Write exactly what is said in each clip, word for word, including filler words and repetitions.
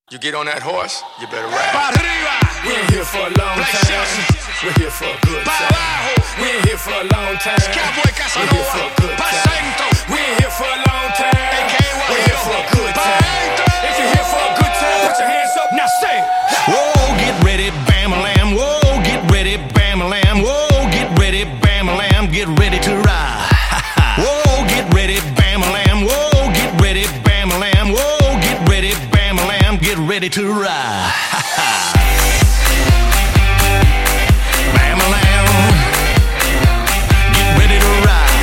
You get on that horse, you better ride. We ain't here for a long time. We're here for a good time. We ain't here for a long time. We're here for a good time. We ain't here for a long time. We're here for a good time. If you're here for a good time, put your hands up. Now say, whoa, get ready, bam-a-lam. Whoa, get ready, bam-a-lam. Whoa, get ready, bam-a-lam. Get ready to ride. Whoa, get ready, bam-a-lam. Whoa, get ready, bam-a-lam. Whoa, get ready, bam-a-lam. Get ready to ride. Bam-a-lam. Get ready to ride.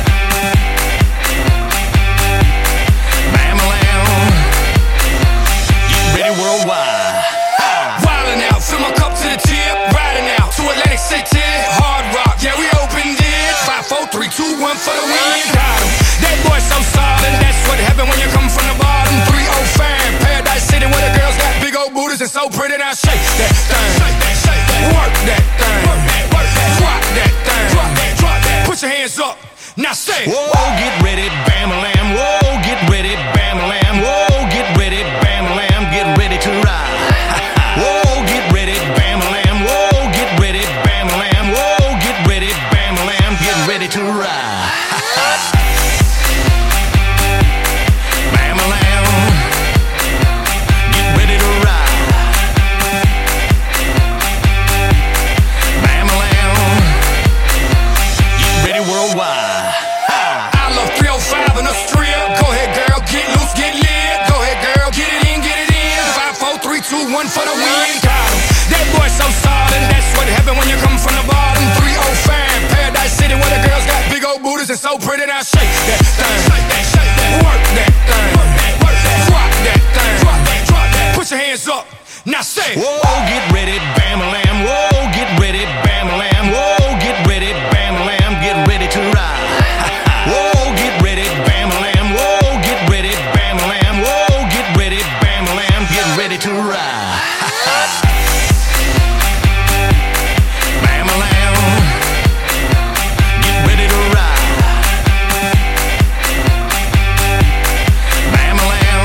Bam-a-lam. Get ready worldwide. Wildin' out, fill my cup to the tip. Riding out to Atlantic City. Hard rock, yeah, we opened it. Five, four, three, two, one for the win. Got him. That boy so solid. That's what happened when you come from the bottom. three oh five, Paradise City, where the girls got big old booties and so pretty. Now shake that thing. Work that thing. Drop that thing. Put your hands up. Now say, whoa, get ready, bam-a-lam. Whoa, get ready, bam-a-lam. Whoa, get ready, bam-a-lam. Get ready to ride. Whoa, get ready, bam-a-lam. Whoa, get ready, bam-a-lam. Whoa, get ready, bam-a-lam. Get ready to ride. Bam-a-lam. Get ready to ride. Bam-a-lam. Get ready worldwide. I love three oh five in the strip. Go ahead, girl, get loose, get lit. Go ahead, girl, get it in, get it in. Five, four, three, two, one for the win. Got him. That boy so solid. That's what happened when you come from the bottom. three oh five, Paradise City, where the girls got big old booties and so pretty. Now shake that thing. Work that thing. Drop that thing. Put your hands up. Now say, whoa, get ready, bam-a-lam. Whoa, get ready, bam-a-lam. Whoa, get ready, bam-a-lam. Get ready to ride. Whoa, get ready, bam-a-lam. Whoa, get ready, bam-a-lam. Whoa, get ready, bam-a-lam. Get ready to ride. Bam-a-lam. Get ready to ride. Bam-a-lam.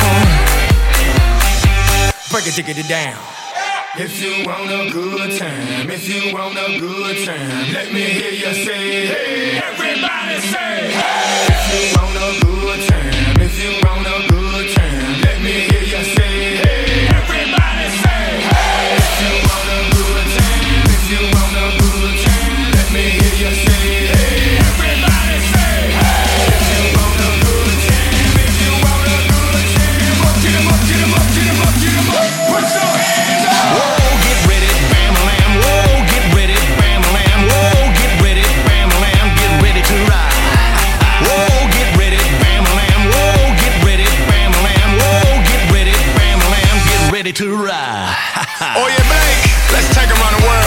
break it, diggity down. If you want a good time, if you want a good time, let me hear you say, hey, everybody say, hey. If you want a good time, if you want a good time, let me hear you say, hey, everybody say, hey. If you want a good time, if you want a good time, let me hear you say, hey, everybody say, hey. If you want a good time, if you want a good time, up, get 'em up, get 'em up, get 'em up, get 'em up, put your hands up. Whoa, get ready, bam-a-lam. Whoa, get ready, bam-a-lam. Whoa, get ready, bam-a-lam. Get ready to ride. Whoa, get ready, bam-a-lam. Whoa, get ready, bam-a-lam. Whoa, get ready, bam-a-lam. Get ready to ride. Oh yeah, Blake, let's take 'em around the world.